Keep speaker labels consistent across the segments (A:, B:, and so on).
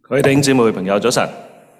A: 各位弟兄姊妹朋友早晨。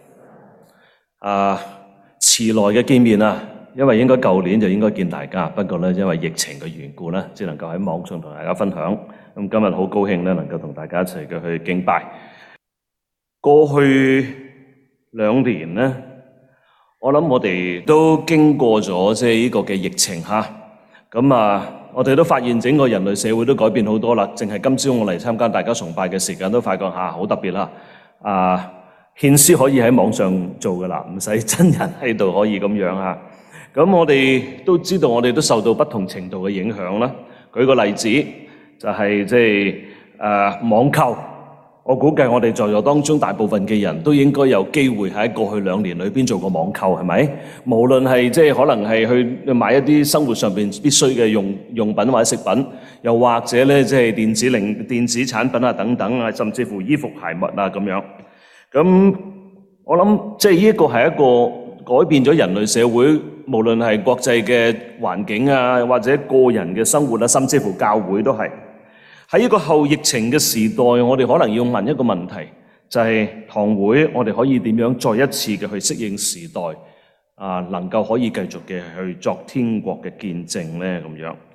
A: 遲來嘅見面啊，因為應該舊年就應該見大家，不過咧因為疫情嘅緣故咧，只能夠喺網上同大家分享。咁今日好高興咧，能夠同大家一齊嘅去敬拜。過去2年咧，我諗我哋都經過咗呢個嘅疫情嚇。我哋都發現整個人類社會都改變好多啦。淨係今朝我嚟參加大家崇拜嘅時間，都發覺好特別啦。獻詩可以喺網上做㗎啦，唔使真人喺度可以咁樣啊。咁我哋都知道，我哋都受到不同程度嘅影響啦。舉個例子，就係網購。我估計我哋在座當中大部分嘅人都應該有機會喺過去2年裏邊做過網購，係咪？無論係可能係去買一啲生活上邊必須嘅用品或者食品，又或者咧電子產品啊等等啊，甚至乎衣服鞋襪啊咁樣。咁我諗呢一個係一個改變咗人類社會，無論係國際嘅環境啊，或者個人嘅生活啊，甚至乎教會都係。喺一個後疫情嘅時代，我哋可能要問一個問題，就係堂會我哋可以點樣再一次嘅去適應時代，能夠可以繼續嘅去作天國嘅見證呢？咁樣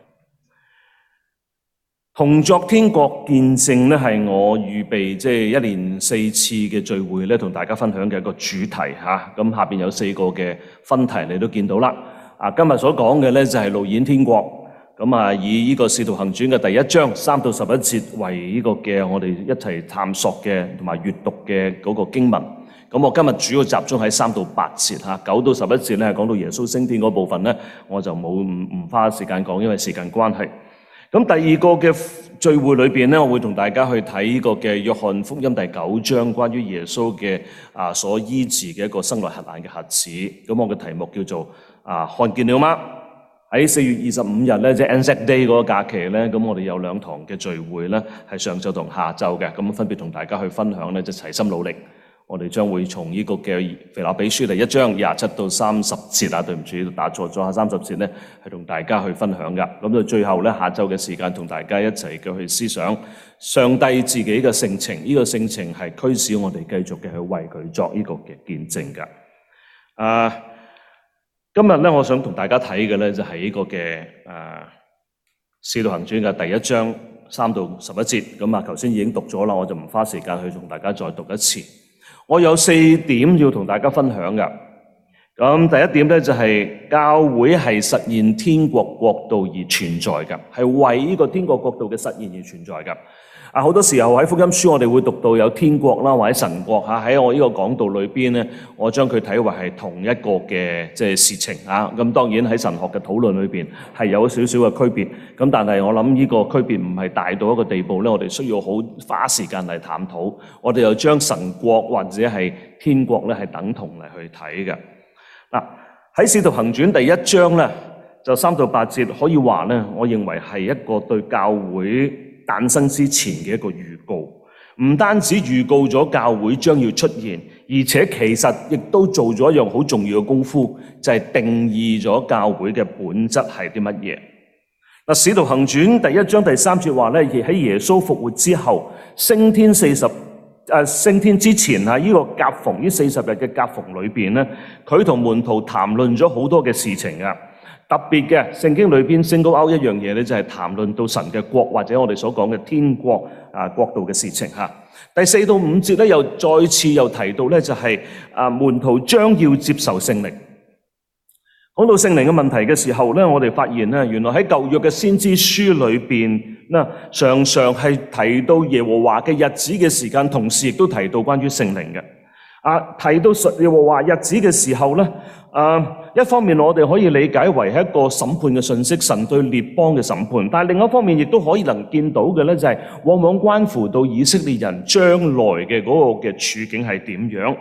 A: 同作天國見證呢，係我預備1年4次嘅聚會咧，同大家分享嘅一個主題嚇。咁下邊有4個嘅分題，你都見到啦。今日所講嘅咧就係路演天國。以呢個《使徒行傳》嘅第1章3到11節為呢個嘅我哋一齊探索嘅同埋閱讀嘅嗰個經文。咁我今日主要集中喺3到8節嚇，9到11節咧係講到耶穌升天嗰部分咧，我就唔花時間講，因為時間關係。咁第2個嘅聚會裏邊咧，我會同大家去睇呢個嘅約翰福音第9章，關於耶穌嘅所醫治嘅一個生來瞎眼嘅瞎子。咁我嘅題目叫做看見了嗎？喺4月25日咧，即係 Anzac Day 嗰個假期咧，咁我哋有2堂嘅聚會咧，係上晝同下晝嘅，咁分別同大家去分享咧，就齊心努力。我哋將會從呢個嘅腓立比書第1章27到30節對唔住，打錯咗下30節咧，係同大家去分享噶。咁到最後咧，下晝嘅時間同大家一齊嘅去思想上帝自己嘅性情，呢個性情係驅使我哋繼續嘅去為佢作呢個嘅見證噶。今日咧，我想同大家睇嘅咧就係呢個嘅《使徒行傳》嘅第1章3到11節。咁頭先已經讀咗啦，我就唔花時間去同大家再讀一次。我有4點要同大家分享㗎。咁第一點咧就係教會係實現天國國度而存在㗎，係為呢個天國國度嘅實現而存在㗎。好多時候喺福音書我哋會讀到有天國啦，或者神國嚇。喺我呢個講道裏邊咧，我將佢睇為係同一個嘅事情嚇。咁當然喺神學嘅討論裏邊係有少少嘅區別。咁但係我諗呢個區別唔係大到一個地步咧，我哋需要好花時間嚟探討。我哋又將神國或者係天國咧係等同嚟去睇嘅。喺《使徒行傳》第1章咧，就3到8節可以話咧，我認為係一個對教會誕生之前嘅一個預告，唔單止預告咗教會將要出現，而且其實亦都做咗一樣好重要嘅功夫，就係定義咗教會嘅本質係啲乜嘢。《使徒行傳》第1章第3節話咧，喺耶穌復活之後，升天之前呢個夾縫呢40日嘅夾縫裏邊咧，佢同門徒談論咗好多嘅事情啊。特別嘅聖經裏邊single out一樣嘢咧，就係談論到神嘅國或者我哋所講嘅天國國度嘅事情嚇。第4到5節咧，又再次又提到咧，就係門徒將要接受聖靈。講到聖靈嘅問題嘅時候咧，我哋發現咧，原來喺舊約嘅先知書裏邊，常常係提到耶和華嘅日子嘅時間，同時亦都提到關於聖靈嘅。提到耶和華日子嘅時候咧，一方面我哋可以理解為係一個審判嘅信息，神對列邦嘅審判，但係另一方面亦都可以能見到嘅咧，就係往往關乎到以色列人將來嘅嗰個嘅處境係點樣。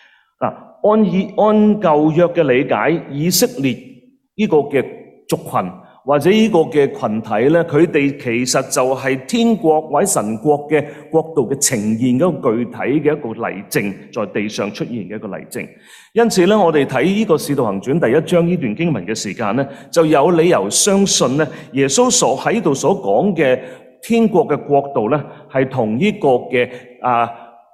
A: 按舊約嘅理解，以色列呢個嘅族群或者呢個嘅群體咧，佢哋其實就係天國或者神國嘅國度嘅呈現嗰個具體嘅一個例證，在地上出現嘅一個例證。因此咧，我哋睇呢個《使徒行傳》第1章呢段經文嘅時間咧，就有理由相信咧，耶穌喺度所講嘅天國嘅國度咧，係同呢個嘅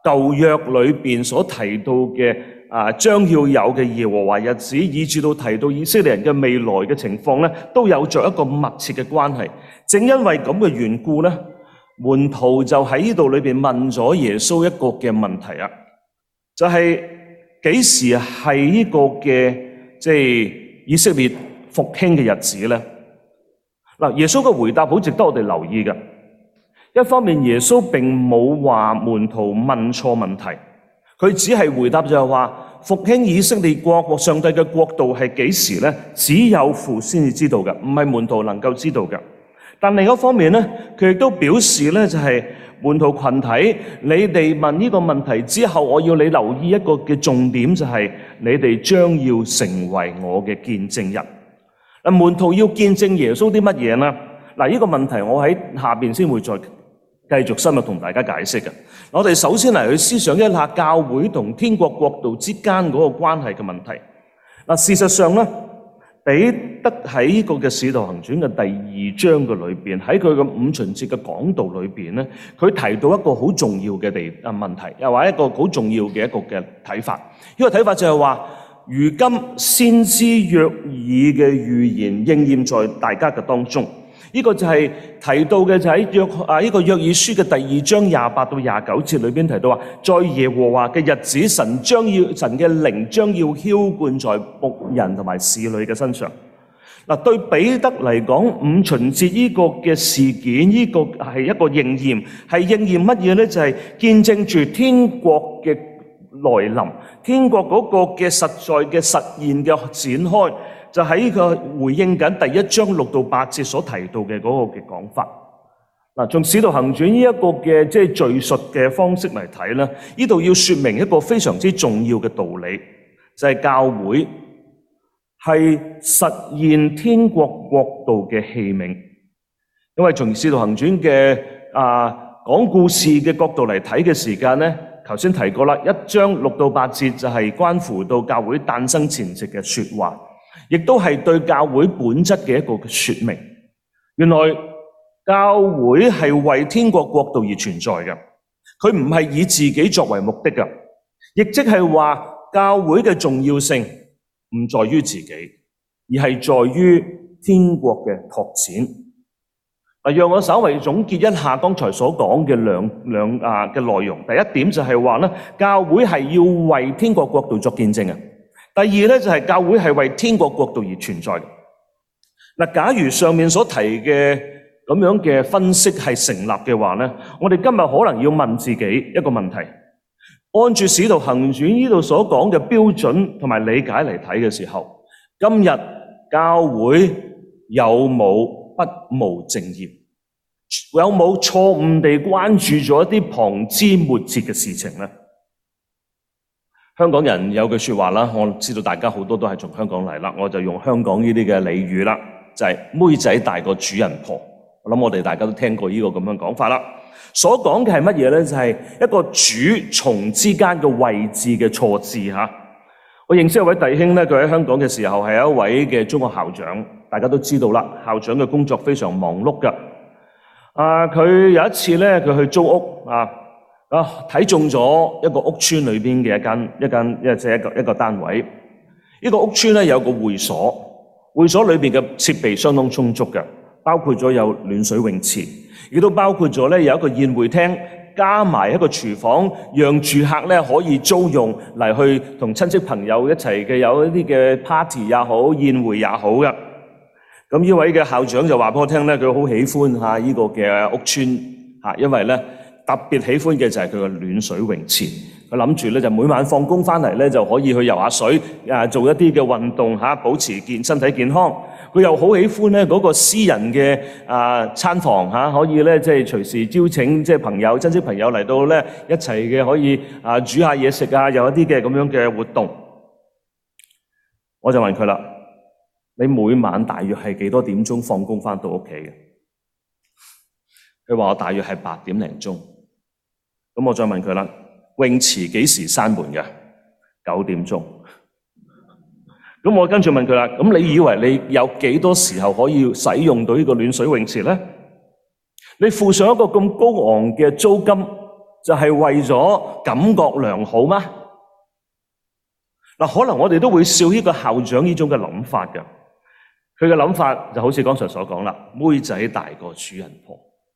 A: 舊約裏邊所提到嘅將要有嘅耶和華日子，以至到提到以色列人嘅未來嘅情況咧，都有着一個密切嘅關係。正因為咁嘅緣故咧，門徒就喺呢度裏邊問咗耶穌一個嘅問題啊，就係幾時係呢個嘅即係以色列復興嘅日子咧？嗱，耶穌嘅回答好值得我哋留意嘅。一方面，耶穌並冇話門徒問錯問題，佢只係回答就係話復興以色列國，上帝嘅國度係幾時咧？只有父先至知道嘅，唔係門徒能夠知道嘅。但另一方面咧，佢亦都表示咧，就係門徒群體，你哋問呢個問題之後，我要你留意一個嘅重點，就係你哋將要成為我嘅見證人。門徒要見證耶穌啲乜嘢呢？呢個問題我喺下邊先會再繼續深入同大家解釋嘅。我哋首先嚟去思想一下教會同天國國度之間嗰個關係嘅問題。事實上咧，彼得喺呢個嘅使徒行傳嘅第2章嘅裏邊，喺佢嘅五旬節嘅講道裏邊咧，佢提到一個好重要嘅問題，又話一個好重要嘅一個嘅睇法。呢個睇法就係話，如今先知約珥嘅預言應驗在大家嘅當中。呢個就係提到嘅就喺呢個約珥書嘅第2章28到29節裏邊提到話，在耶和華嘅日子，神嘅靈將要澆灌在僕人同埋使女嘅身上。對彼得嚟講，五旬節呢個嘅事件，呢個係一個應驗，係應驗乜嘢咧？就係見證住天國嘅來臨，天國嗰個嘅實在嘅實現嘅展開。就喺呢個回應緊第1章6到8節所提到嘅嗰個嘅講法。從使徒行傳呢一個嘅即係敘述嘅方式嚟睇咧，呢度要說明一個非常之重要嘅道理，就係教會係實現天國國度嘅器皿。因為從使徒行傳嘅講故事嘅角度嚟睇嘅時間咧，頭先提過啦，1章6到8節就係關乎到教會誕生前夕嘅說話。亦都係對教會本質嘅一個說明。原來教會係為天國國度而存在嘅，佢唔係以自己作為目的嘅，亦即係話教會嘅重要性唔在於自己，而係在於天國嘅拓展。讓我稍微總結一下剛才所講嘅兩嘅內容。第一點就係話咧，教會係要為天國國度作見證嘅。第二咧就係教會係為天國國度而存在嘅。假如上面所提嘅咁樣嘅分析係成立嘅話咧，我哋今日可能要問自己一個問題：按住使徒行傳呢度所講嘅標準同埋理解嚟睇嘅時候，今日教會有冇不務正業？有冇錯誤地關注咗一啲旁枝末節嘅事情咧？香港人有句說話啦，我知道大家好多都係從香港嚟啦，我就用香港呢啲嘅俚語啦，就係妹仔大過主人婆。我諗我哋大家都聽過呢個咁樣講法啦。所講嘅係乜嘢咧？就係一個主從之間嘅位置嘅錯置吓。我認識一位弟兄咧，佢喺香港嘅時候係一位嘅中學校長，大家都知道啦，校長嘅工作非常忙碌噶。佢有一次咧，佢去租屋睇中咗一個屋邨裏邊嘅一個單位。呢個屋邨咧有個會所，會所裏邊嘅設備相當充足嘅，包括咗有暖水泳池，亦都包括咗咧有一個宴會廳，加埋一個廚房，讓住客咧可以租用嚟去同親戚朋友一齊嘅有一啲嘅 party 也好，宴會也好嘅。咁呢位嘅校長就話俾我聽咧，佢好喜歡呢個嘅屋邨因為咧特別喜歡嘅就係佢個暖水泳池。佢諗住咧就每晚放工翻嚟咧就可以去游下水，做一啲嘅運動保持身體健康。佢又好喜歡咧嗰個私人嘅餐房可以咧即係隨時邀請即係親戚朋友嚟到咧一齊嘅可以煮下嘢食有一啲嘅咁樣嘅活動。我就問佢啦，你每晚大約係幾多點鐘放工翻到屋企嘅？佢話我大約係8點零鐘。咁我再問佢啦，泳池幾時閂門嘅？9點鐘。咁我跟住問佢啦，咁你以為你有幾多時候可以使用到呢個暖水泳池咧？你付上一個咁高昂嘅租金， 就係為咗感覺良好嗎？可能我哋都會笑呢個校長呢種嘅諗法嘅。佢嘅諗法就好似剛才所講啦，妹仔大過主人婆。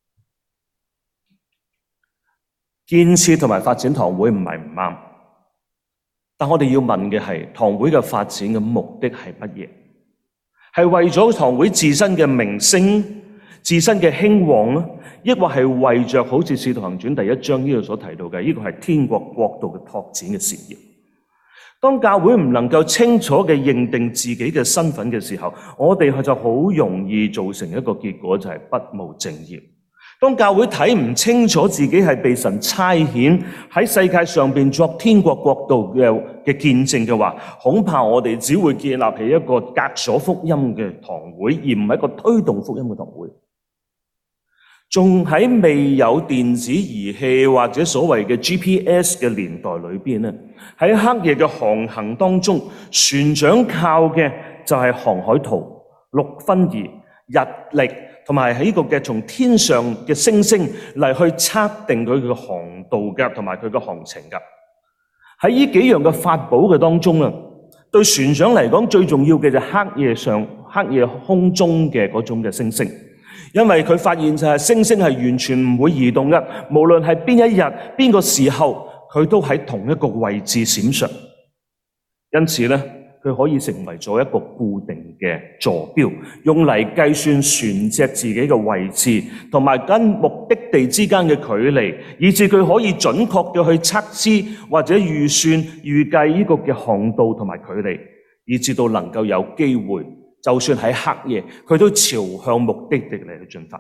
A: 建設同埋發展堂會唔係唔啱，但我哋要問嘅係堂會嘅發展嘅目的係乜嘢？係為咗堂會自身嘅名聲、自身嘅興旺呢，抑或係為着好似《使徒行傳》第1章呢度所提到嘅，呢個係天國國度嘅拓展嘅事業。當教會唔能夠清楚嘅認定自己嘅身份嘅時候，我哋就好容易造成一個結果，就係不務正業。當教會睇唔清楚自己係被神差遣喺世界上邊作天國國度嘅見證嘅話，恐怕我哋只會建立起一個革咗福音嘅堂會，而唔係一個推動福音嘅堂會。仲喺未有電子儀器或者所謂嘅 GPS 嘅年代裏邊咧，喺黑夜嘅航行當中，船長靠嘅就係航海圖、陸分儀、日曆，同埋喺呢個嘅從天上嘅星星嚟去測定佢嘅航道嘅，同埋佢嘅航程嘅。喺呢幾樣嘅法寶嘅當中啊，對船長嚟講最重要嘅就係黑夜空中嘅嗰種嘅星星。因為佢發現就係星星係完全唔會移動嘅，無論係邊一日、邊個時候，佢都喺同一個位置閃爍。因此呢，佢可以成為咗一個固定嘅坐標，用嚟計算船隻自己嘅位置，同埋跟目的地之間嘅距離，以致佢可以準確嘅去測知或者預計呢個嘅航道同埋距離，以致到能夠有機會。就算喺黑夜，佢都朝向目的地嚟去進發。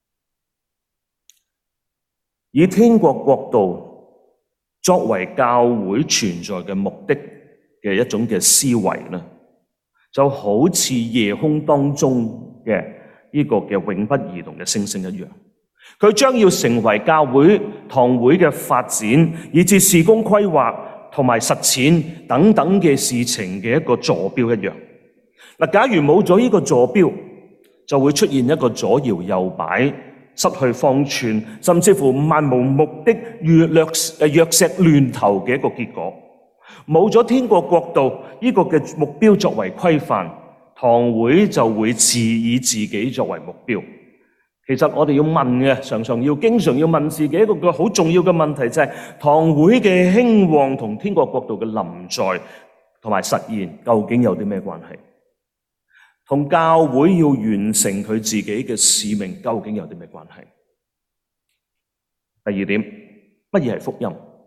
A: 以天國國度作為教會存在嘅目的嘅一種嘅思維呢，就好似夜空當中嘅呢個嘅永不移動嘅星星一樣。佢將要成為教會堂會嘅發展，以至事工規劃同埋實踐等等嘅事情嘅一個坐標一樣。假如冇咗呢個坐標，就會出現一個左搖右擺、失去方寸，甚至乎漫無目的、藥石亂投嘅一個結果。冇咗天國國度呢個嘅目標作為規範，堂會就會自以自己作為目標。其實我哋要問嘅，經常要問自己一個好重要嘅問題，就係堂會嘅興旺同天國國度嘅臨在同埋實現，究竟有啲咩關係？同教會要完成佢自己嘅使命，究竟有啲咩關係？第二點，乜嘢係福音？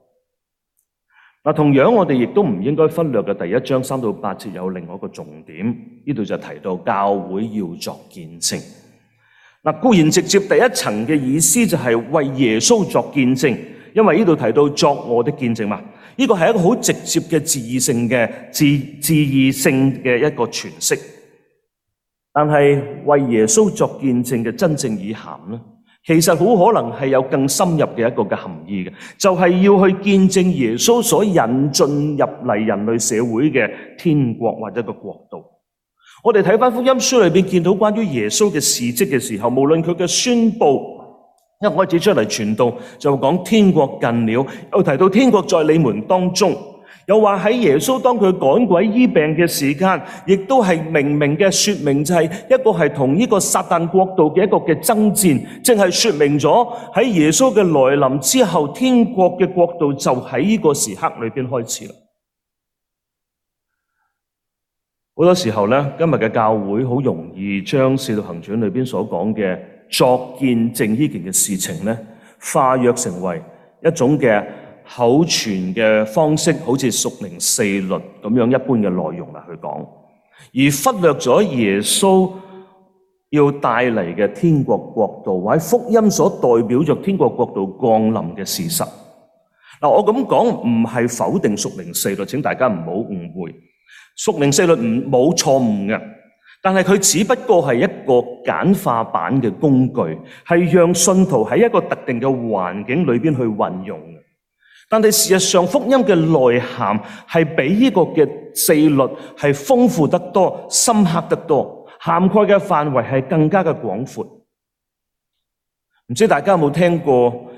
A: 同樣我哋亦都唔應該忽略嘅第1章3到8節有另外一個重點，呢度就提到教會要作見證。固然直接第一層嘅意思就係為耶穌作見證，因為呢度提到作我的見證嘛，呢個係一個好直接嘅字義性嘅一個詮釋。但係為耶穌作見證嘅真正意涵呢，其實好可能係有更深入嘅一個嘅含義嘅，就係要去見證耶穌所引進入嚟人類社會嘅天國或者個國度。我哋睇返福音書裏邊見到關於耶穌嘅事蹟嘅時候，無論佢嘅宣佈一開始出嚟傳道，就講天國近了，又提到天國在你們當中。又話喺耶穌當佢趕鬼醫病嘅時間，亦都係明明嘅說明，就係一個係同呢個撒旦國度嘅一個嘅爭戰，正係說明咗喺耶穌嘅來臨之後，天國嘅國度就喺呢個時刻裏邊開始啦。好多時候呢，今日嘅教會好容易將《使徒行傳》裏邊所講嘅作見證呢件嘅事情呢，化約成為一種嘅口傳嘅方式，好似屬靈四律咁樣一般嘅內容嚟去講，而忽略咗耶穌要帶嚟嘅天國國度，或者福音所代表着天國國度降臨嘅事實。我咁講唔係否定屬靈四律，請大家唔好誤會。屬靈四律冇錯誤嘅，但係佢只不過係一個簡化版嘅工具，係讓信徒喺一個特定嘅環境裏邊去運用嘅。但係事實上，福音嘅內涵係比呢個嘅四律係豐富得多、深刻得多，涵蓋嘅範圍係更加嘅廣闊。唔知大家有冇聽過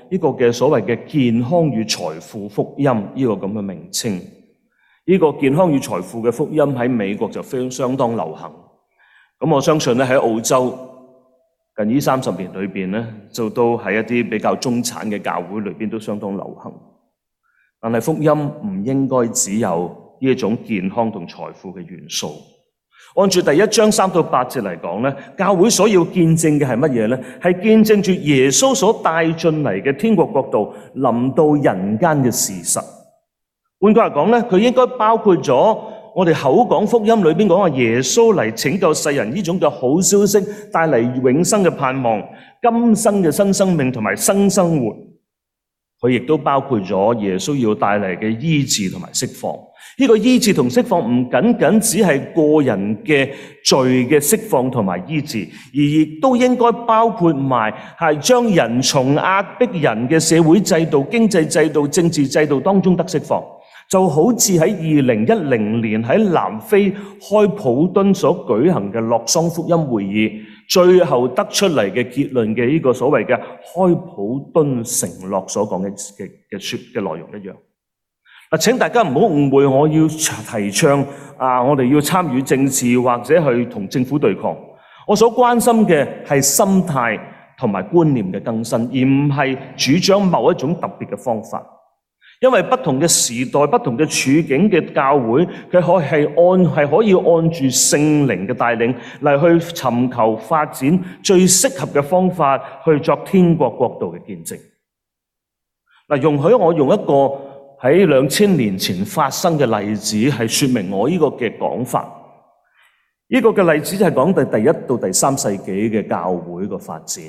A: 呢個嘅所謂嘅健康與財富福音呢個咁嘅名稱。呢個健康與財富嘅福音喺美國就非常相當流行。咁我相信咧喺澳洲近呢30年裏邊咧，就都喺一啲比較中產嘅教會裏邊都相當流行。但係福音唔應該只有呢一種健康同財富嘅元素。按住第1章3到8節嚟講咧，教會所要見證嘅係乜嘢咧？係見證住耶穌所帶進嚟嘅天國國度臨到人間嘅事實。換句話講咧，佢應該包括咗我哋口講福音裏邊講話耶穌嚟拯救世人呢種嘅好消息，帶嚟永生嘅盼望、今生嘅新生命同埋新生活。佢亦都包括咗耶穌要帶嚟嘅醫治同埋釋放。呢個醫治同釋放唔僅僅只係個人嘅罪嘅釋放同埋醫治，而亦都應該包括埋係將人從壓迫人嘅社會制度、經濟制度、政治制度當中得釋放。就好似喺2010年喺南非開普敦所舉行嘅洛桑福音會議，最後得出嚟嘅結論嘅呢個所謂嘅開普敦承諾所講嘅內容一樣。請大家唔好誤會，我要提倡我哋要參與政治或者去同政府對抗。我所關心嘅係心態同埋觀念嘅更新，而唔係主張某一種特別嘅方法。因為不同嘅時代、不同嘅處境嘅教會，佢係可以按住聖靈嘅帶領嚟去尋求發展最適合嘅方法去作天國國度嘅見證。容許我用一個喺2000年前發生嘅例子，係說明我呢個嘅講法。呢個嘅例子就係講第1到第3世紀嘅教會嘅發展。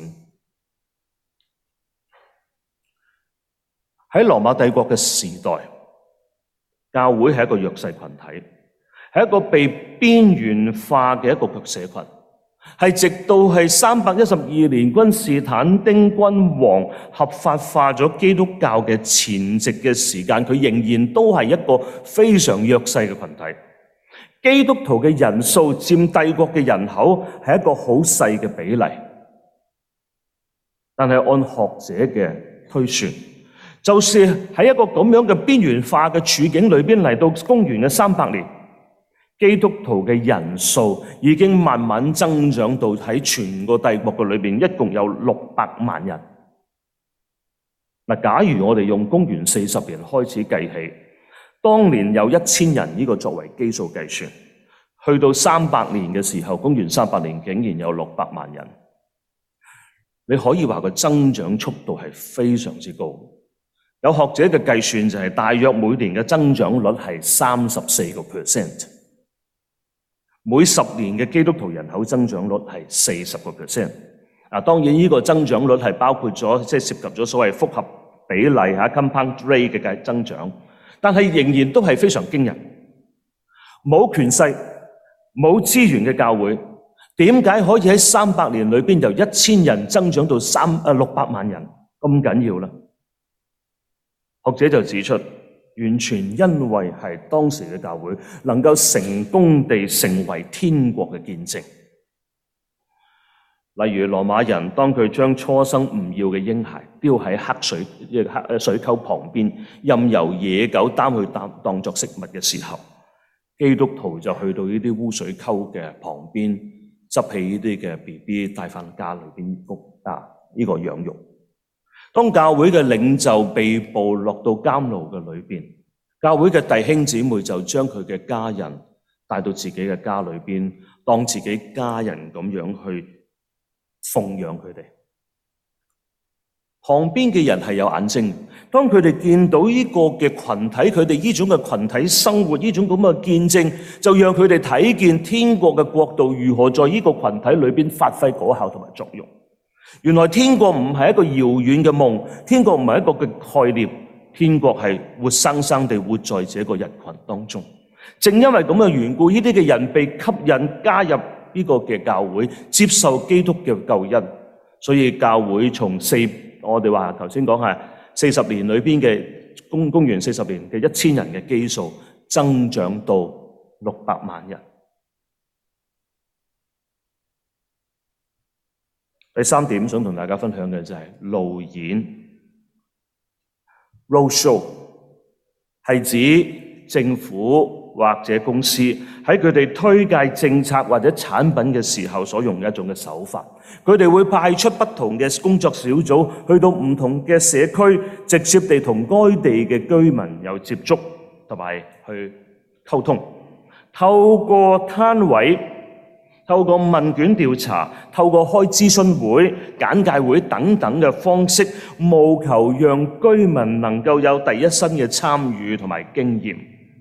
A: 喺羅馬帝國嘅時代，教會係一個弱勢群體，係一個被邊緣化嘅一個社群。係直到係312年君士坦丁君王合法化咗基督教嘅前夕嘅時間，佢仍然都係一個非常弱勢嘅群體。基督徒嘅人數佔帝國嘅人口係一個好細嘅比例，但係按學者嘅推算，就是喺一個咁樣嘅邊緣化嘅處境裏邊，嚟到公元嘅300年，基督徒嘅人數已經慢慢增長到喺全個帝國嘅裏邊，一共有600萬人。假如我哋用公元40年開始計起，當年有1000人呢個作為基數計算，去到300年嘅時候，公元300年竟然有600萬人。你可以話個增長速度係非常之高。有學者嘅計算就係大約每年嘅增長率係34%，每10年嘅基督徒人口增長率係40%。當然呢個增長率係包括咗涉及咗所謂複合比例compound rate 嘅增長，但係仍然都係非常驚人。冇權勢、冇資源嘅教會，點解可以喺300年裏邊由1000人增長到600萬人咁緊要呢？學者就指出，完全因為係當時嘅教會能夠成功地成為天國嘅見證。例如羅馬人當佢將初生唔要嘅嬰孩丟喺黑水溝旁邊，任由野狗擔去當作食物嘅時候，基督徒就去到呢啲污水溝嘅旁邊，執起呢啲嘅 BB 帶返家裏邊呢個養育。當教會嘅領袖被捕落到監牢嘅裏邊，教會嘅弟兄姊妹就將佢嘅家人帶到自己嘅家裏邊，當自己家人咁樣去奉養佢哋。旁邊嘅人係有眼睛，當佢哋見到呢個嘅群體，佢哋呢種嘅群體生活，呢種咁嘅見證，就讓佢哋睇見天國嘅國度如何在呢個群體裏邊發揮果效同埋作用。原來天國唔係一個遙遠嘅夢，天國唔係一個嘅概念，天國係活生生地活在這個人群當中。正因為咁嘅緣故，呢啲嘅人被吸引加入呢個嘅教會，接受基督嘅救恩，所以教會從我哋話頭先講係40年裏邊嘅公元40年嘅1000人嘅基數，增長到600萬人。第3點想同大家分享嘅就係路演 roadshow 係指政府或者公司喺佢哋推介政策或者產品嘅時候所用嘅一種嘅手法。佢哋會派出不同嘅工作小組去到唔同嘅社區，直接地同該地嘅居民有接觸同埋去溝通。透過攤位、透過問卷調查、透過開諮詢會、簡介會等等嘅方式，務求讓居民能夠有第一身嘅參與同埋經驗。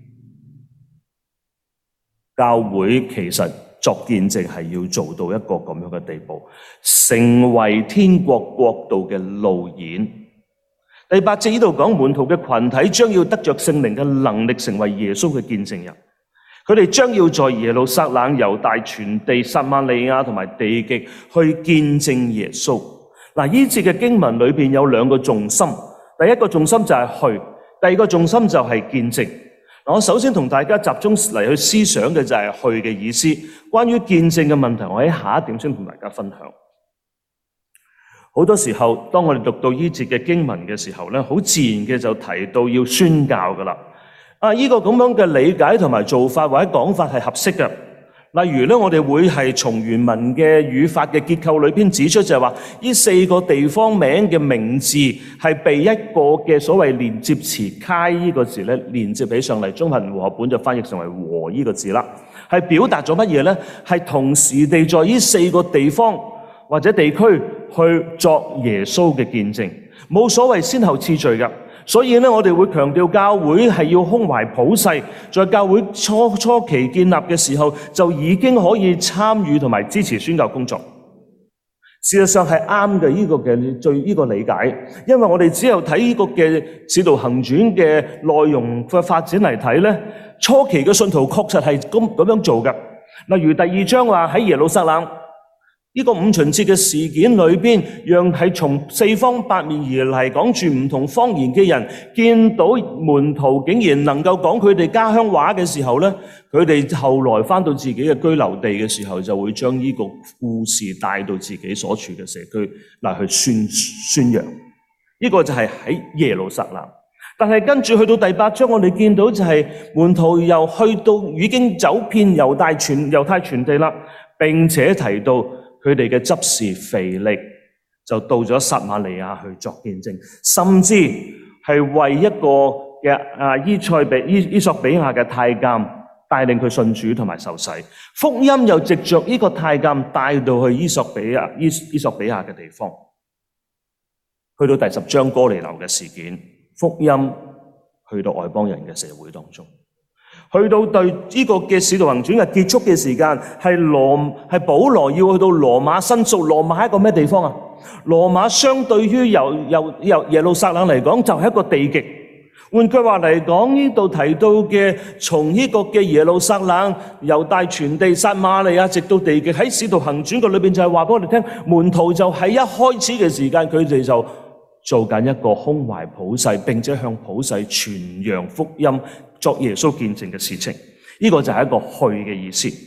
A: 教會其實作見證係要做到一個咁樣嘅地步，成為天國國度嘅路演。第8節呢度講門徒嘅群體將要得着聖靈嘅能力，成為耶穌嘅見證人。佢哋將要在耶路撒冷、猶大全地、撒瑪利亞同埋地極去見證耶穌。嗱，呢節嘅經文裏面有兩個重心，第一個重心就係去，第二個重心就係見證。我首先同大家集中嚟去思想嘅就係去嘅意思。關於見證嘅問題，我喺下一點先同大家分享。好多時候，當我哋讀到呢節嘅經文嘅時候咧，好自然嘅就提到要宣教噶啦。呢個咁樣嘅理解同埋做法或者講法係合適嘅。例如咧，我哋會係從原文嘅語法嘅結構裏邊指出，就係話呢4個地方名嘅名字係被一個嘅所謂連接詞開呢個字咧連接起上嚟，中文和合本就翻譯成為和呢個字啦，係表達咗乜嘢咧？係同時地在呢4個地方或者地區去作耶穌嘅見證，冇所謂先後次序嘅。所以呢，我哋會強調教會係要胸懷普世，在教會初期建立嘅時候，就已經可以參與同埋支持宣教工作。事實上係啱嘅，呢個理解，因為我哋只有睇呢個嘅使徒行傳嘅內容嘅發展嚟睇呢，初期嘅信徒確實係咁樣做嘅。例如第2章話喺耶路撒冷，呢個五旬節嘅事件裏邊，讓係從4方8面而嚟講住唔同方言嘅人，見到門徒竟然能夠講佢哋家鄉話嘅時候呢，佢哋後來返到自己嘅居留地嘅時候，就會將呢個故事帶到自己所處嘅社區嚟去宣揚。呢個就係喺耶路撒冷。但係跟住去到第8章，我哋見到就係門徒又去到已經走遍猶太全地啦，並且提到佢哋嘅執事腓力就到咗撒瑪利亞去作見證，甚至係為一個嘅伊索比亞嘅太監帶領佢信主同埋受洗，福音又藉着呢個太監帶到去伊索比亞嘅地方。去到第10章哥尼流嘅事件，福音去到外邦人嘅社會當中。去到對呢個嘅使徒行傳嘅結束嘅時間，係保羅要去到羅馬申訴。羅馬係一個咩地方啊？羅馬相對於由耶路撒冷嚟講，就係一個地極。換句話嚟講，呢度提到嘅從呢個嘅耶路撒冷、猶大全地、撒瑪利亞直到地極，喺使徒行傳嘅裏邊就係話俾我哋聽，門徒就喺一開始嘅時間，佢哋就做緊一個胸懷普世，並且向普世傳揚福音、作耶穌見證嘅事情。呢個就係一個去嘅意思。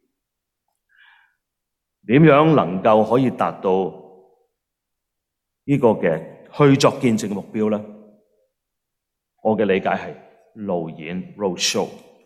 A: 點樣能夠可以達到呢個嘅去作見證嘅目標呢？我嘅理解係路演 roadshow。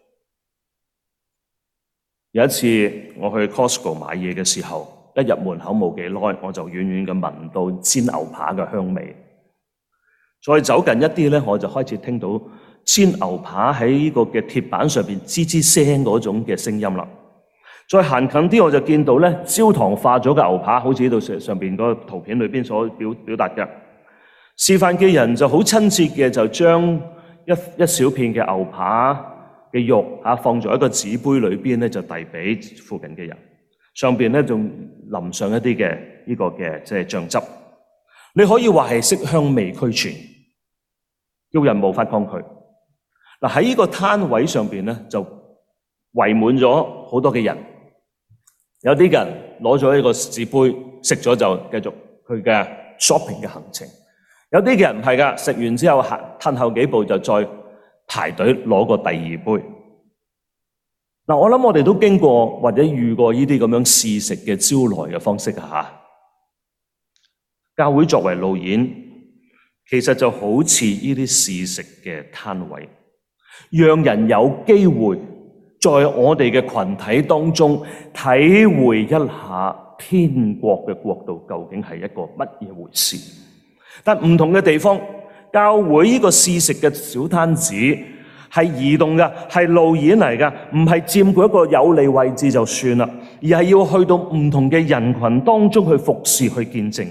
A: 有一次我去 Costco 買嘢嘅時候，一入門口冇幾耐，我就遠遠嘅聞到煎牛扒嘅香味。再走近一啲咧，我就開始聽到煎牛扒喺呢個嘅鐵板上邊吱吱聲嗰種嘅聲音啦。再行近啲，我就見到咧焦糖化咗嘅牛扒，好似呢度上邊嗰個圖片裏邊所表達嘅。示範嘅人就好親切嘅，就將一小片嘅牛扒嘅肉放在一個紙杯裏邊咧，就遞俾附近嘅人。上邊咧仲淋上一啲嘅呢個嘅即係醬汁。你可以話係色香味俱全，叫人無法抗拒。嗱，喺呢個攤位上邊咧，就圍滿咗好多嘅人。有啲人攞咗一個紙杯食咗就繼續佢嘅 shopping 嘅行程。有啲嘅人唔係㗎，食完之後褪後幾步就再排隊攞個第二杯。嗱，我諗我哋都經過或者遇過呢啲咁樣試食嘅招來嘅方式嚇。教會作為路演， 其實就好似呢啲試食嘅攤位，讓人有機會在我哋嘅群體當中體會一下天國嘅國度究竟係一個乜嘢回事。但唔同嘅地方，教會呢個試食嘅小攤子係移動嘅，係路演嚟嘅，唔係佔據一個有利位置就算啦，而係要去到唔同嘅人群當中去服侍、去見證。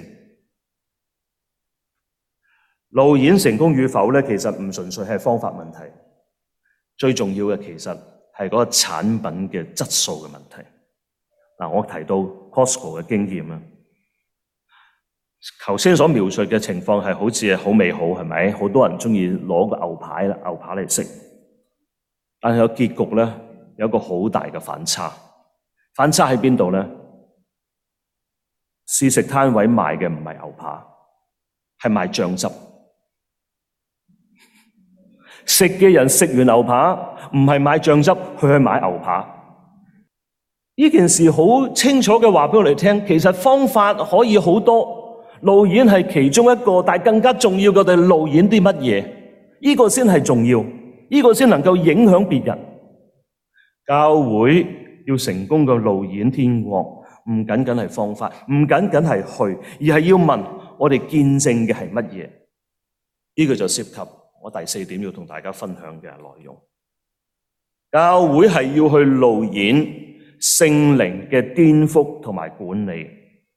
A: 路演成功與否咧，其實唔純粹係方法問題，最重要嘅其實係嗰個產品嘅質素嘅問題。我提到 Costco 嘅經驗啦，頭先所描述嘅情況係好似好美好，係咪？好多人鍾意攞個牛排嚟食，但係個結局咧有一個好大嘅反差。反差喺邊度咧？試食攤位賣嘅唔係牛扒，係賣醬汁。食嘅人食完牛扒，唔係買醬汁，佢去買牛扒。呢件事好清楚嘅話俾我哋聽，其實方法可以好多，路演係其中一個，但係更加重要嘅係路演啲乜嘢？呢個先係重要，呢個先能夠影響別人。教會要成功嘅路演天國，唔僅僅係方法，唔僅僅係去，而係要問我哋見證嘅係乜嘢？呢個就涉及我第4點要同大家分享嘅內容。教會係要去路演聖靈嘅顛覆同埋管理。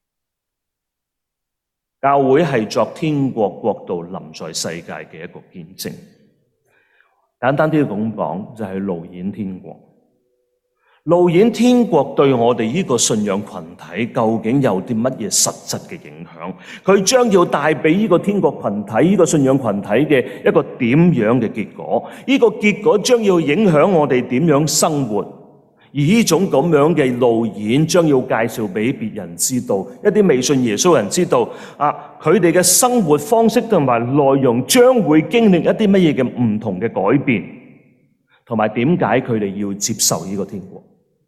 A: 教會係作天國國度臨在世界嘅一個見證。簡單啲咁講，就係路演天國。路演天國對我哋呢個信仰群體究竟有啲乜嘢實質嘅影響？佢將要帶俾呢個天國群體、呢個信仰群體嘅一個點樣嘅結果？呢個結果將要影響我哋點樣生活？而呢種咁樣嘅路演將要介紹俾別人知道，一啲未信耶穌人知道佢哋嘅生活方式同埋內容將會經歷一啲乜嘢嘅唔同嘅改變，同埋點解佢哋要接受呢個天國？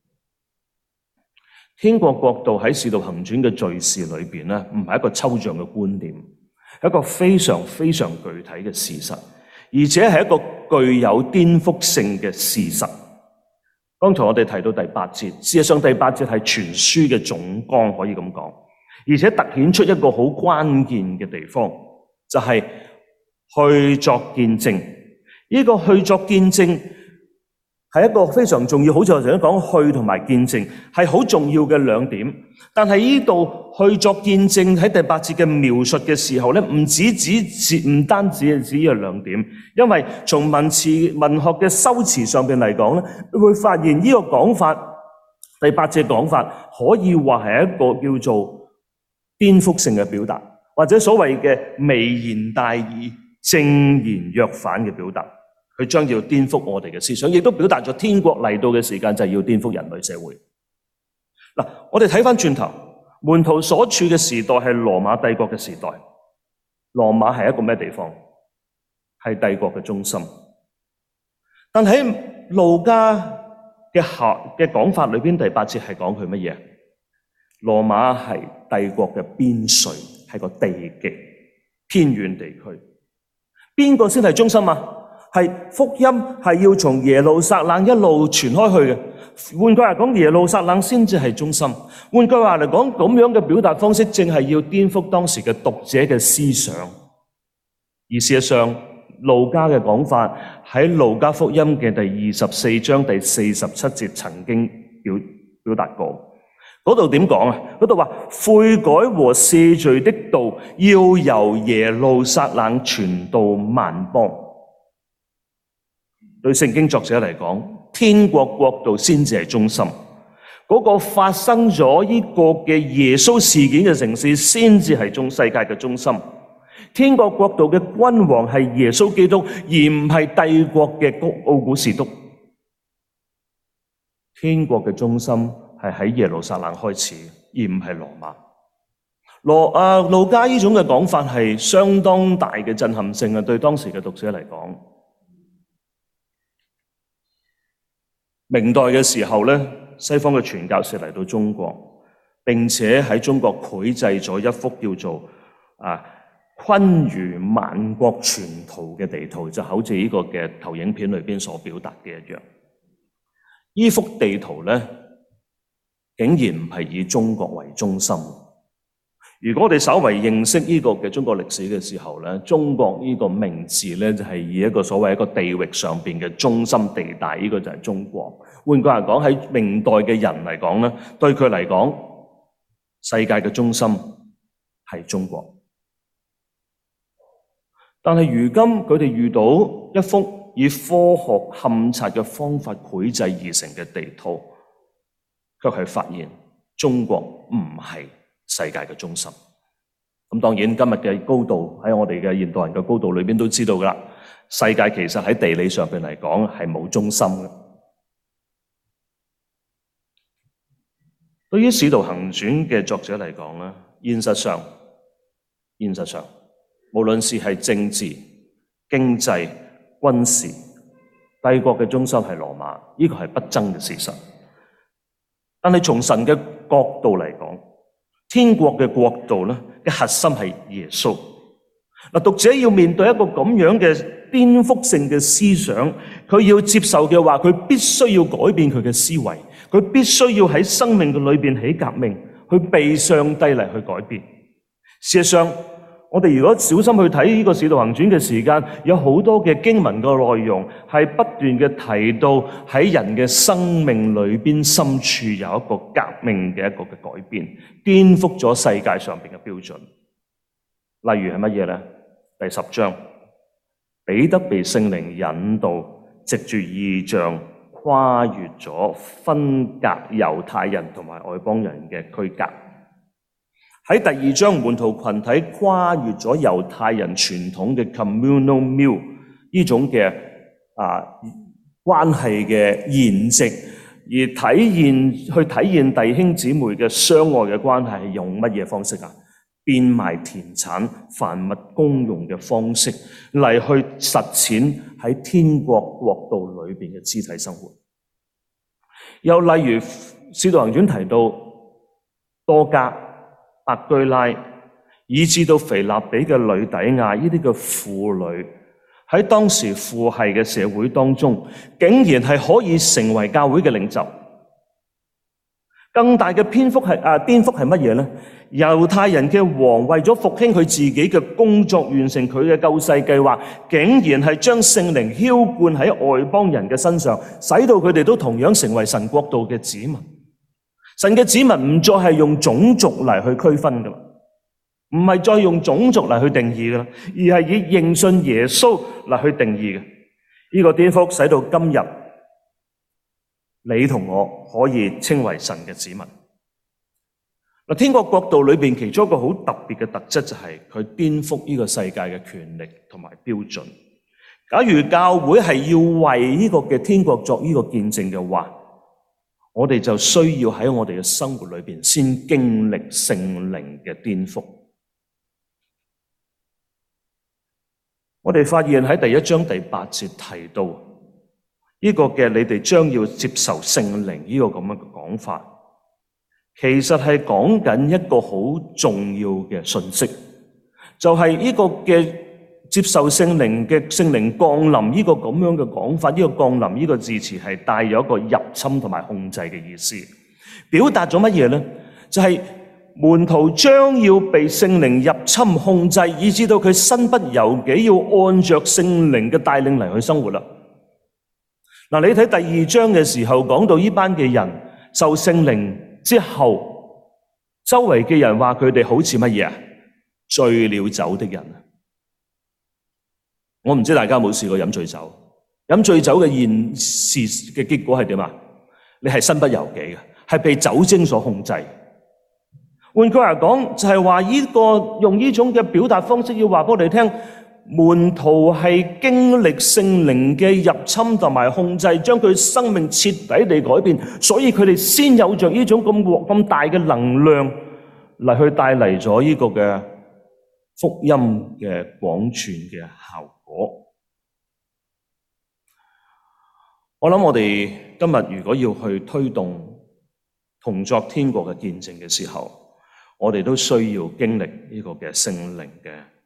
A: 天國國度喺《使徒行傳》嘅敘事裏邊咧，唔係一個抽象嘅觀念，係一個非常非常具體嘅事實，而且係一個具有顛覆性嘅事實。剛才我哋提到第8節，事實上第8節係全書嘅總綱，可以咁講，而且突顯出一個好關鍵嘅地方，就係去作見證。呢個去作見證係一個非常重要，好似我頭先講去同埋見證係好重要嘅兩點。但係呢度去作見證喺第8節嘅描述嘅時候咧，唔單止係只有兩點，因為從文學嘅修辭上邊嚟講咧，你會發現呢個講法，第8節講法可以話係一個叫做顛覆性嘅表達，或者所謂嘅微言大義、正言若反嘅表達。佢將要顛覆我哋嘅思想，亦都表達咗天國嚟到嘅時間就係要顛覆人類社會。我哋睇返轉頭，門徒所處嘅時代係羅馬帝國嘅時代。羅馬係一個咩地方？係帝國嘅中心。但喺路加嘅講法裏邊，第8節係講佢乜嘢？羅馬係帝國嘅邊陲，係個地極偏遠地區。邊個先係中心啊？係福音係要從耶路撒冷一路傳開去嘅。換句話講，耶路撒冷先至係中心。換句話嚟講，咁樣嘅表達方式正係要顛覆當時嘅讀者嘅思想。而事實上，路加嘅講法喺路加福音嘅第24章第47節曾經表達過。嗰度點講啊？嗰度話悔改和赦罪的道要由耶路撒冷傳到萬邦。對聖經作者嚟講，天國國度先至係中心。嗰個發生咗呢個嘅耶穌事件嘅城市先至係世界嘅中心。天國國度嘅君王係耶穌基督，而唔係帝國嘅奧古士督。天國嘅中心係喺耶路撒冷開始，而唔係羅馬。路加呢種嘅講法係相當大嘅震撼性啊！對當時嘅讀者嚟講。明代嘅時候咧，西方嘅傳教士嚟到中國，並且喺中國繪製咗一幅叫做昆如萬國全圖嘅地圖，就好似呢個嘅投影片裏邊所表達嘅一樣。呢幅地圖咧，竟然唔係以中國為中心。如果我哋稍為認識呢個嘅中國歷史嘅時候咧，中國呢個名字咧就係以一個所謂一個地域上邊嘅中心地帶，呢個就係中國。換句話講，喺明代嘅人嚟講咧，對佢嚟講，世界嘅中心係中國。但係如今佢哋遇到一幅以科學勘察嘅方法繪製而成嘅地圖，卻係發現中國唔係世界嘅中心。咁當然今日嘅高度喺我哋嘅現代人嘅高度裏邊都知道㗎啦，世界其實喺地理上邊嚟講係冇中心嘅。對於《使徒行傳》嘅作者嚟講咧，現實上，無論是係政治、經濟、軍事，帝國嘅中心係羅馬，呢個係不爭嘅事實。但係從神嘅角度嚟講，天國嘅國度咧嘅核心係耶穌。嗱，讀者要面對一個咁樣嘅顛覆性嘅思想，佢要接受嘅話，佢必須要改變佢嘅思維，佢必須要喺生命嘅裏邊起革命，去被上帝嚟去改變。事實上，我哋如果小心去睇呢個《使徒行傳》嘅時間，有好多嘅經文嘅內容係不斷嘅提到喺人嘅生命裏邊深處有一個革命嘅一個嘅改變，顛覆咗世界上邊嘅標準。例如係乜嘢咧？第10章，彼得被聖靈引導，藉住異象跨越咗分隔猶太人同埋外邦人嘅區隔。喺第2章，門徒群體跨越咗猶太人傳統嘅 communal meal 呢種嘅關係嘅筵席，而體現弟兄姊妹嘅相愛嘅關係係用乜嘢方式啊？變賣田產、凡物公用嘅方式嚟去實踐喺天國國度裏邊嘅肢體生活。又例如《使徒行傳》提到多加、百居拉，以至到腓立比嘅呂底亞呢啲嘅婦女，喺當時父系嘅社會當中，竟然係可以成為教會嘅領袖。更大嘅顛覆係乜嘢呢？猶太人嘅王為咗復興佢自己嘅工作，完成佢嘅救世計劃，竟然係將聖靈澆灌喺外邦人嘅身上，使到佢哋都同樣成為神國度嘅子民。神嘅子民唔再係用種族嚟去區分噶啦，唔係再用種族嚟去定義噶啦，而係以認信耶穌嚟去定義嘅。呢個顛覆使到今日你同我可以稱為神嘅子民。天國國度裏邊其中一個好特別嘅特質就係佢顛覆呢個世界嘅權力同埋標準。假如教會係要為呢個嘅天國作呢個見證嘅話，我哋就需要喺我哋嘅生活裏邊先經歷聖靈嘅顛覆。我哋發現喺第1章第8節提到呢個嘅你哋將要接受聖靈呢個咁樣嘅講法，其實係講緊一個好重要嘅信息，就係呢個嘅接受聖靈降臨呢個咁樣嘅講法，呢個降臨呢個字詞係帶有一個入侵同埋控制嘅意思，表達咗乜嘢呢？就係門徒將要被聖靈入侵控制，以致到佢身不由己，要按着聖靈嘅帶領嚟去生活啦。嗱，你睇第2章嘅時候講到呢班嘅人受聖靈之後，周圍嘅人話佢哋好似乜嘢啊？醉了酒的人。我唔知大家有冇試過飲醉酒？飲醉酒嘅現時嘅結果係點啊？你係身不由己嘅，係被酒精所控制。換句話講，就係話呢個用呢種嘅表達方式，要話俾我哋聽，門徒係經歷聖靈嘅入侵同埋控制，將佢生命徹底地改變，所以佢哋先有着呢種咁大嘅能量嚟去帶嚟咗呢個嘅福音嘅廣傳嘅效果。我諗我哋今日如果要去推動同作天國嘅見證嘅時候，我哋都需要經歷呢個嘅聖靈嘅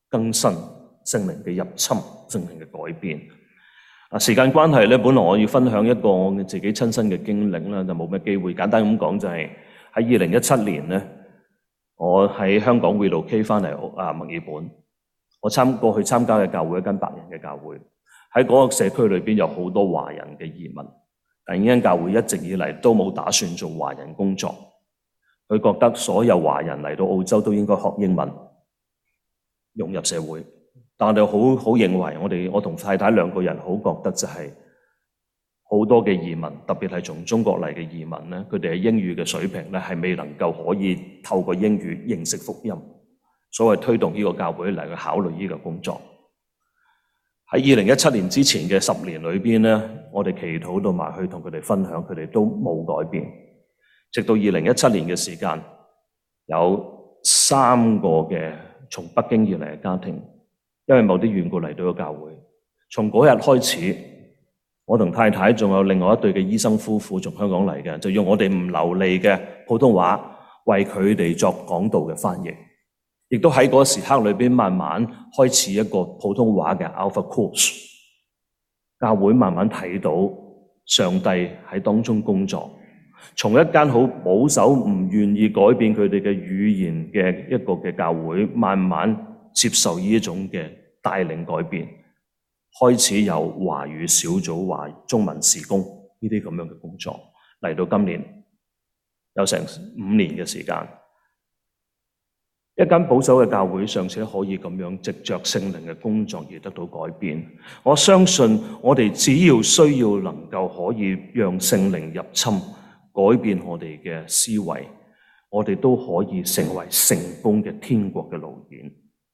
A: 更新、聖靈嘅入侵、聖靈嘅改變。時間關係咧，本來我要分享一個我自己親身嘅經歷啦，就冇咩機會。簡單咁講就係喺2017年咧，我喺香港 relocate 翻嚟墨爾本，我過去參加嘅教會一間白人嘅教會，喺嗰個社區裏邊有好多華人嘅移民，但呢間教會一直以嚟都冇打算做華人工作。佢覺得所有華人嚟到澳洲都應該學英文，融入社會。但我哋好認為，我同太太兩個人好覺得就係好多嘅移民，特別係從中國嚟嘅移民咧，佢哋嘅英語嘅水平咧係未能夠可以透過英語認識福音，所謂推動呢個教會嚟去考慮呢個工作。喺2017年之前嘅10年裏邊咧，我哋祈禱到埋去同佢哋分享，佢哋都冇改變。直到2017年嘅時間，有3個嘅從北京而嚟嘅家庭，因為某啲緣故嚟到個教會。從嗰日開始，我同太太仲有另外一對嘅醫生夫婦從香港嚟嘅，就用我哋唔流利嘅普通話為佢哋作講道嘅翻譯，亦都喺嗰個時刻裏邊慢慢開始一個普通話嘅 Alpha Course。教會慢慢睇到上帝喺當中工作，從一間好保守唔願意改變佢哋嘅語言嘅一個嘅教會，慢慢接受呢一種嘅帶領改變，開始有華語小組、中文事工呢啲咁樣嘅工作。嚟到今年有成5年嘅時間，一間保守嘅教會尚且可以咁樣藉着聖靈嘅工作而得到改變。我相信我哋只要需要能夠可以讓聖靈入侵，改變我哋嘅思維，我哋都可以成為成功嘅天國嘅路演。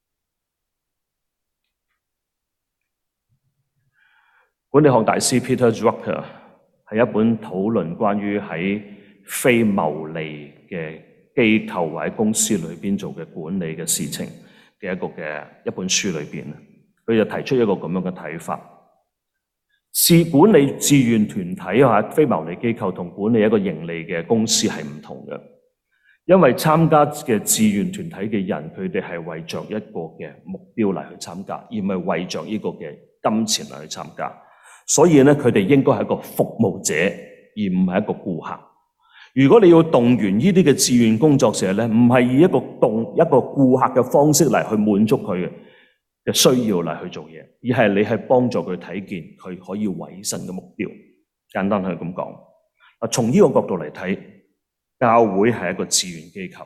A: 管理學大師 Peter Drucker 係一本討論關於喺非牟利嘅機構或者公司裏邊做嘅管理嘅事情嘅一本書裏邊，佢就提出一個咁樣嘅睇法：管理志願團體或者非牟利機構同管理一個盈利嘅公司係唔同嘅，因為參加嘅志願團體嘅人，佢哋係為着一個嘅目標嚟去參加，而唔係為着呢個嘅金錢嚟去參加。所以咧，佢哋應該係一個服務者，而唔係一個顧客。如果你要動員呢啲嘅志願工作者咧，唔係以一個顧客嘅方式嚟去滿足佢嘅需要嚟去做嘢，而係你係幫助佢睇見佢可以委身嘅目標。簡單係咁講。從呢個角度嚟睇，教會係一個志願機構，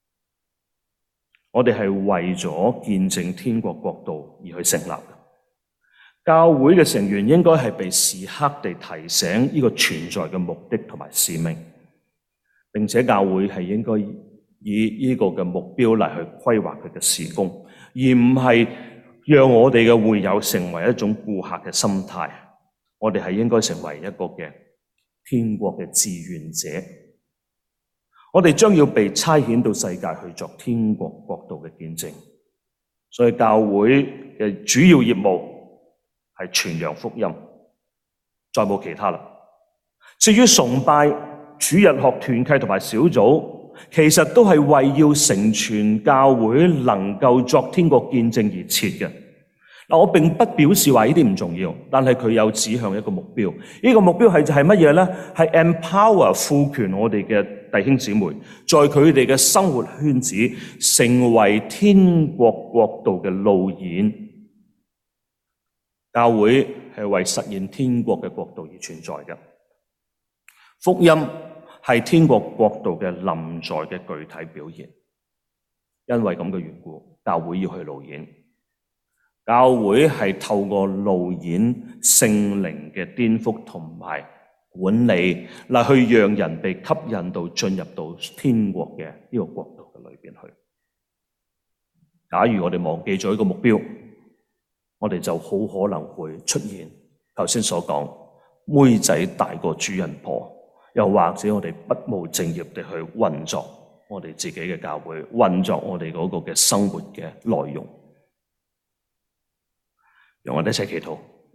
A: 我哋係為咗見證天國國度而去成立嘅。教會嘅成員應該係被時刻地提醒呢個存在嘅目的同埋使命，並且教會係應該以呢個嘅目標嚟去規劃佢嘅事工，而唔係讓我哋嘅會友成為一種顧客嘅心態。我哋係應該成為一個嘅天國嘅志願者。我哋將要被差遣到世界去作天國國度嘅見證。所以教會嘅主要業務係傳揚福音，再冇其他啦。至於崇拜、主日學團契同埋小組，其實都係為要成全教會能夠作天國見證而設嘅。我並不表示話呢啲唔重要，但係佢有指向一個目標。呢個目標係乜嘢呢？係 empower 賦權我哋嘅弟兄姊妹，在佢哋嘅生活圈子成為天國國度嘅路演。教會係為實現天國嘅國度而存在嘅。福音係天國國度嘅臨在嘅具體表現。因為咁嘅緣故，教會要去路演。教會係透過路演聖靈嘅顛覆同埋管理，嚟去讓人被吸引到進入到天國嘅呢個國度嘅裏邊去。假如我哋忘記咗呢個目標，我哋就好可能會出現頭先所講妹仔大過主人婆，又或者我哋不務正業地去運作我哋自己嘅教會，運作我哋嗰個嘅生活嘅內容。讓我哋一齊祈禱。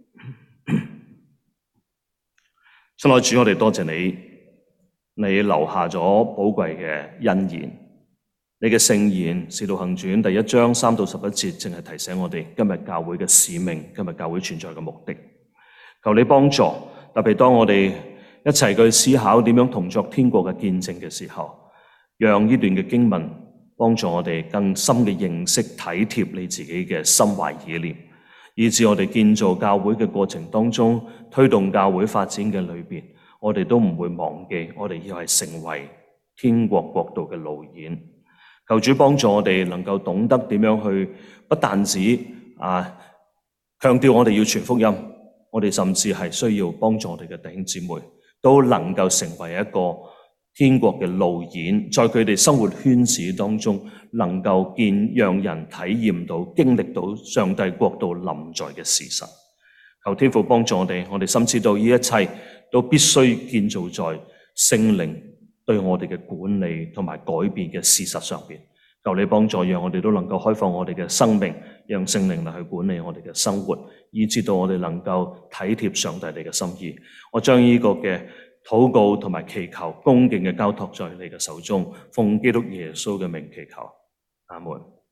A: 親愛的主，我哋多謝你，你留下咗寶貴嘅恩言， 你嘅聖言，使徒行傳第1章3到11節，正係提醒我哋今日教會嘅使命，今日教會存在嘅目的。求你幫助，特別當我哋一齊去思考點樣同作天國嘅見證嘅時候，讓呢段嘅經文幫助我哋更深嘅認識、體貼你自己嘅心懷意念，以致我哋建造教會嘅過程當中，推動教會發展嘅裏邊，我哋都唔會忘記，我哋要係成為天國國度嘅路演。求主幫助我哋能夠懂得點樣去，不但止強調我哋要傳福音，我哋甚至係需要幫助我哋嘅弟兄姊妹，都能夠成為一個天國嘅路演，在佢哋生活圈子當中，能夠讓人體驗到、經歷到上帝國度臨在嘅事實。求天父幫助我哋深知道呢一切都必須建造在聖靈對我哋嘅管理同埋改變嘅事實上邊。求你幫助，讓我哋都能夠開放我哋嘅生命，讓聖靈嚟去管理我哋嘅生活，以致到我哋能夠體貼上帝你嘅心意。我將呢個嘅禱告同埋祈求恭敬嘅交託在你嘅手中，奉基督耶穌嘅名祈求，阿門。